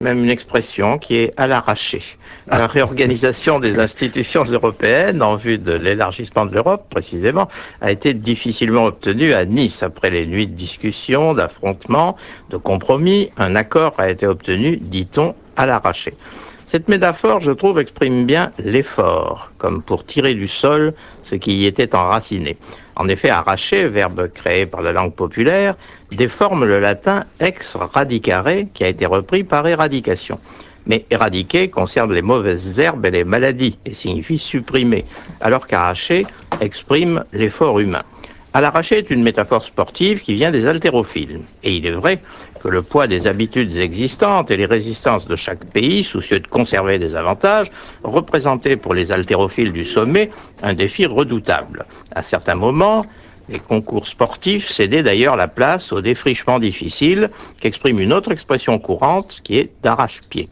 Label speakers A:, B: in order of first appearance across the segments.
A: Même une expression qui est à l'arraché. La réorganisation des institutions européennes en vue de l'élargissement de l'Europe, précisément, a été difficilement obtenue à Nice. Après les nuits de discussion, d'affrontements, de compromis, un accord a été obtenu, dit-on, à l'arraché. Cette métaphore, je trouve, exprime bien l'effort, comme pour tirer du sol ce qui y était enraciné. En effet, arracher, verbe créé par la langue populaire, déforme le latin ex radicare, qui a été repris par éradication. Mais éradiquer concerne les mauvaises herbes et les maladies, et signifie supprimer, alors qu'arracher exprime l'effort humain. À l'arraché est une métaphore sportive qui vient des haltérophiles. Et il est vrai que le poids des habitudes existantes et les résistances de chaque pays, soucieux de conserver des avantages, représentaient pour les haltérophiles du sommet un défi redoutable. À certains moments, les concours sportifs cédaient d'ailleurs la place au défrichement difficile qu'exprime une autre expression courante qui est d'arrache-pied.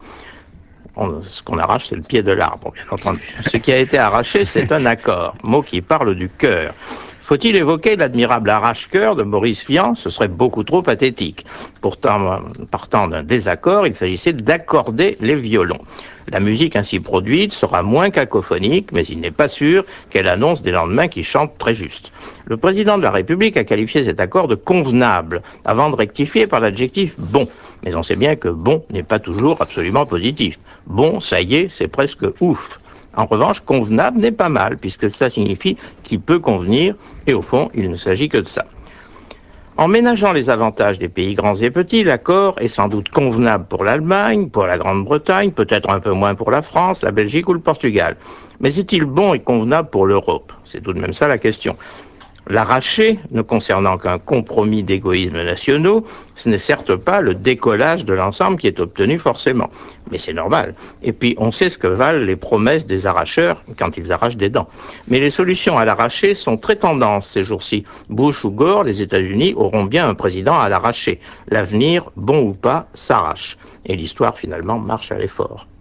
A: Ce qu'on arrache, c'est le pied de l'arbre, bien entendu. Ce qui a été arraché, c'est un accord, mot qui parle du cœur. Faut-il évoquer l'admirable arrache-cœur de Maurice Vian? Ce serait beaucoup trop pathétique. Pourtant, partant d'un désaccord, il s'agissait d'accorder les violons. La musique ainsi produite sera moins cacophonique, mais il n'est pas sûr qu'elle annonce des lendemains qui chantent très juste. Le président de la République a qualifié cet accord de convenable, avant de rectifier par l'adjectif bon. Mais on sait bien que bon n'est pas toujours absolument positif. Bon, ça y est, c'est presque ouf. En revanche, convenable n'est pas mal, puisque ça signifie qu'il peut convenir, et au fond, il ne s'agit que de ça. En ménageant les avantages des pays grands et petits, l'accord est sans doute convenable pour l'Allemagne, pour la Grande-Bretagne, peut-être un peu moins pour la France, la Belgique ou le Portugal. Mais est-il bon et convenable pour l'Europe? C'est tout de même ça la question. L'arraché, ne concernant qu'un compromis d'égoïsmes nationaux, ce n'est certes pas le décollage de l'ensemble qui est obtenu forcément. Mais c'est normal. Et puis, on sait ce que valent les promesses des arracheurs quand ils arrachent des dents. Mais les solutions à l'arraché sont très tendances ces jours-ci. Bush ou Gore, les États-Unis auront bien un président à l'arraché. L'avenir, bon ou pas, s'arrache. Et l'histoire, finalement, marche à l'effort.